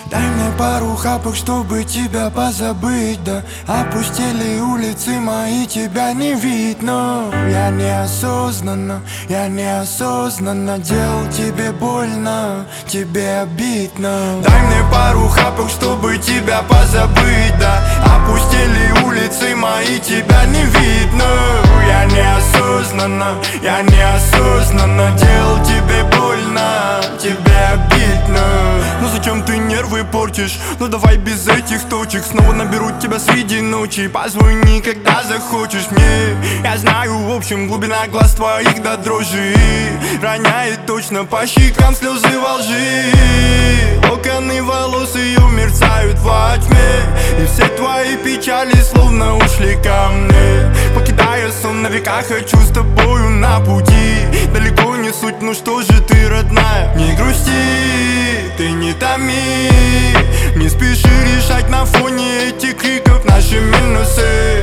Дай мне пару хапок, чтобы тебя позабыть, да. Опустели улицы мои, тебя не видно. Я неосознанно делал тебе больно, тебе обидно. Дай мне пару хапок, чтобы тебя позабыть, да. Опустели улицы мои, тебя не видно. Я неосознанно делал тебе больно, тебе обидно. Ну зачем ты нервы портишь? Ну давай без этих точек. Снова наберу тебя среди ночи. Позвони, когда захочешь мне. Я знаю, в общем, глубина глаз твоих до дрожи роняет точно по щекам слезы во лжи. Локоны волос ее мерцают во тьме, и все твои печали словно ушли ко мне. Покидая сон на века, хочу с тобою на пути. Далеко не суть, ну что же ты, родная, не грусти, ты не томи. Не спеши решать на фоне этих криков наши минусы.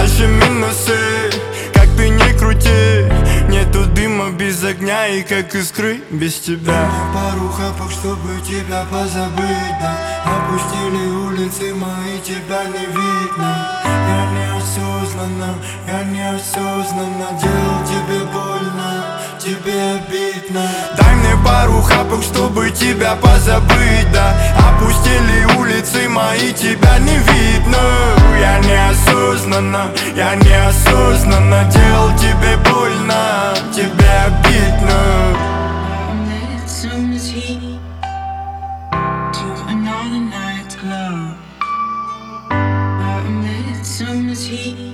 Как ты не крути, нету дыма без огня и как искры без тебя. Пару хапок, чтобы тебя позабыть, да. Опустили улицы мои, тебя не видно. Я неосознанно делал тебе больно, тебе обидно. Дай мне пару хапок, чтобы тебя позабыть, да. Опустили улицы мои, тебя не видно. Я неосознанно делал тебе больно, тебе обидно. Summer's heat to another night's glow. Summer's heat.